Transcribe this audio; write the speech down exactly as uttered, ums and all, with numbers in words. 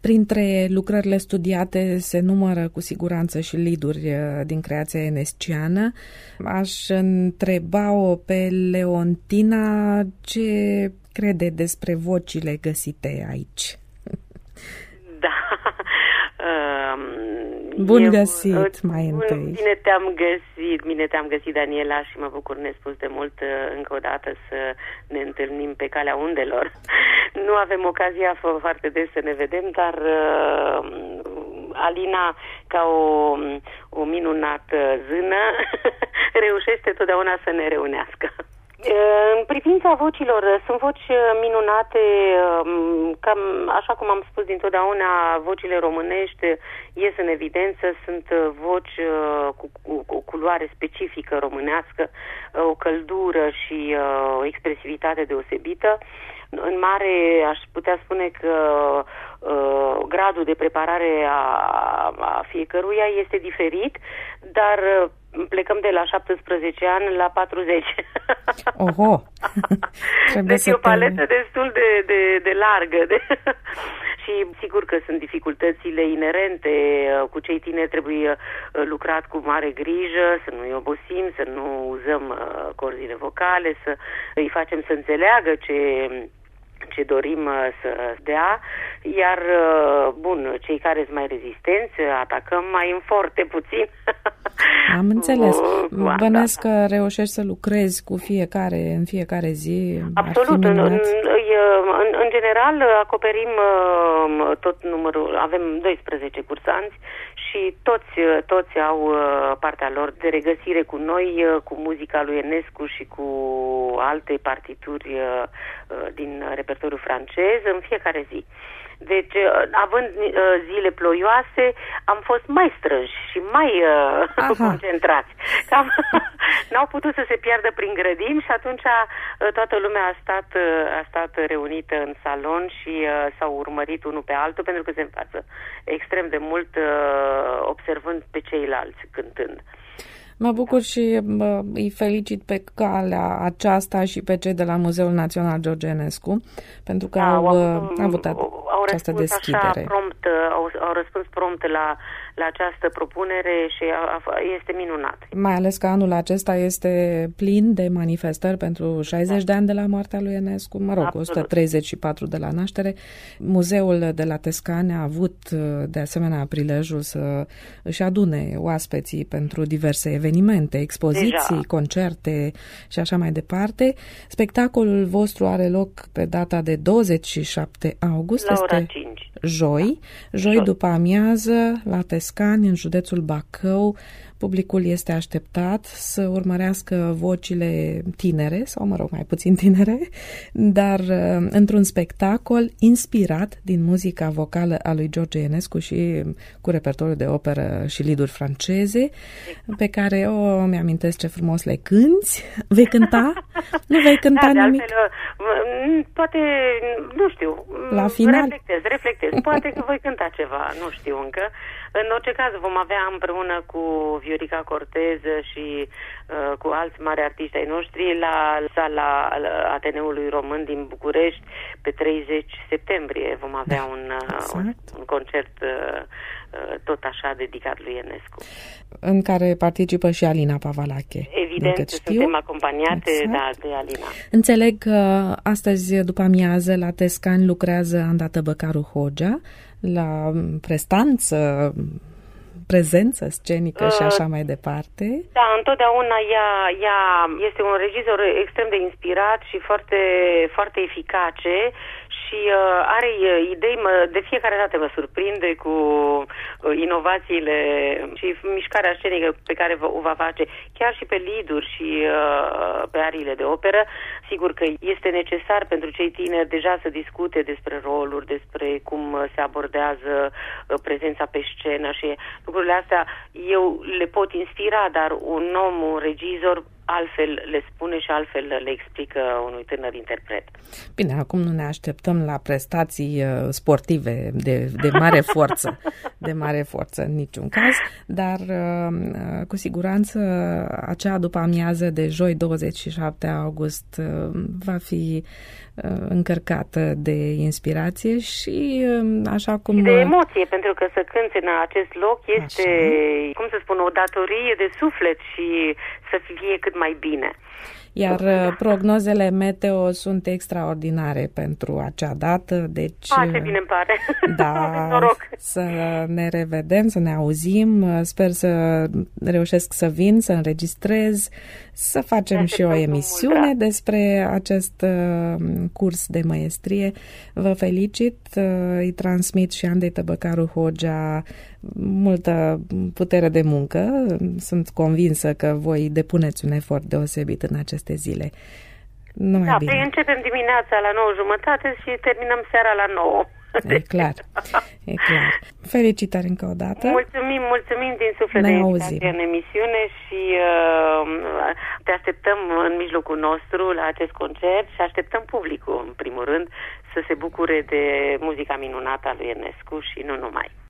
Printre lucrările studiate se numără cu siguranță și lead-uri din creația enesciană. Aș întreba-o pe Leontina ce crede despre vocile găsite aici. Da. Bun Eu, găsit, mai întâi. Bine te-am găsit, bine te-am găsit, Daniela, și mă bucur nespus de mult încă o dată să ne întâlnim pe calea undelor. Nu avem ocazia foarte des să ne vedem, dar uh, Alina, ca o, o minunată zână, reușește totdeauna să ne reunească. În privința vocilor, sunt voci minunate, cam așa cum am spus dintotdeauna, vocile românești ies în evidență, sunt voci cu, cu, cu o culoare specifică românească, o căldură și o expresivitate deosebită. În mare aș putea spune că uh, gradul de preparare a, a fiecăruia este diferit, dar uh, plecăm de la șaptesprezece ani la patruzeci. Oho! Deci e o paletă te... destul de, de, de largă. De... Și sigur că sunt dificultățile inerente. Cu cei tineri trebuie lucrat cu mare grijă, să nu-i obosim, să nu uzăm corzile vocale, să îi facem să înțeleagă ce... ce dorim să dea, iar, bun, cei care sunt mai rezistenți, atacăm mai în foarte puțin. Am înțeles. Bănuiesc că reușești să lucrezi cu fiecare, în fiecare zi. Absolut. În, în, în general, acoperim tot numărul, avem doisprezece cursanți și toți, toți au partea lor de regăsire cu noi, cu muzica lui Enescu și cu alte partituri din repertoriul francez în fiecare zi. Deci, având zile ploioase, am fost mai strânși și mai uh, concentrați. Cam, n-au putut să se piardă prin grădini și atunci toată lumea a stat, a stat reunită în salon și uh, s-au urmărit unul pe altul, pentru că se învață extrem de mult uh, observând pe ceilalți cântând. Mă bucur și bă, îi felicit pe calea aceasta și pe cei de la Muzeul Național George Enescu, pentru că da, au, au avut au această deschidere. Așa, prompt, au, au răspuns prompt la, la această propunere și a, a, este minunat. Mai ales că anul acesta este plin de manifestări pentru șaizeci da. de ani de la moartea lui Enescu, mă rog, Absolut. o sută treizeci și patru de la naștere. Muzeul de la Tescani a avut de asemenea prilejul să își adune oaspeții pentru diverse evenimente, expoziții, Deja. concerte și așa mai departe. Spectacolul vostru are loc pe data de douăzeci și șapte august. La este ora cinci. Joi, joi, joi după amiază, la Tescani, în județul Bacău. Publicul este așteptat să urmărească vocile tinere, sau mă rog, mai puțin tinere, dar într-un spectacol inspirat din muzica vocală a lui George Enescu și cu repertoriu de operă și lead-uri franceze, pe care o mi-amintesc ce frumos le cânti. Vei cânta? Nu vei cânta da, nimic? De altfel, poate, nu știu, la final? reflectez, reflectez. Poate că voi cânta ceva, nu știu încă. În orice caz vom avea împreună cu Viorica Cortez și uh, cu alți mari artiști ai noștri la sala Ateneului Român din București pe treizeci septembrie. Vom avea un, uh, un, un concert uh, tot așa dedicat lui Enescu. În care participă și Alina Pavalache. Evident, suntem acompaniate exact. da, de Alina. Înțeleg că astăzi după amiază la Tescani lucrează Andată Băcaru Hogea la prestanță, prezență scenică uh, și așa mai departe. Da, întotdeauna ea, ea este un regizor extrem de inspirat și foarte, foarte eficace și uh, are uh, idei, mă, de fiecare dată mă surprinde cu uh, inovațiile și mișcarea scenică pe care o va face, chiar și pe lead-uri și uh, pe ariile de operă. Sigur că este necesar pentru cei tineri deja să discute despre roluri, despre cum se abordează uh, prezența pe scenă și lucrurile astea eu le pot inspira, dar un om, un regizor altfel le spune și altfel le explică unui tânăr interpret. Bine, acum nu ne așteptăm la prestații sportive de, de mare forță, de mare forță în niciun caz, dar cu siguranță acea după amiază de joi douăzeci și șapte august va fi încărcată de inspirație și așa cum... Și de emoție, pentru că să cânți în acest loc este, așa, cum să spun, o datorie de suflet și să fie cât mai bine. Iar prognozele meteo sunt extraordinare pentru acea dată, deci... A, ce bine îmi pare! Da, să ne revedem, să ne auzim, sper să reușesc să vin, să înregistrez, să facem și o emisiune mult, da, despre acest curs de măiestrie. Vă felicit, îi transmit și Andrei Tăbăcaru Hogea multă putere de muncă. Sunt convinsă că voi depuneți un efort deosebit în aceste zile. Numai da, bine. Păi începem dimineața la nouă jumătate și terminăm seara la nouă. E clar, e clar. Felicitări încă o dată. Mulțumim, mulțumim din suflet ne de invitație în emisiune și uh, te așteptăm în mijlocul nostru la acest concert și așteptăm publicul, în primul rând, să se bucure de muzica minunată a lui Enescu și nu numai.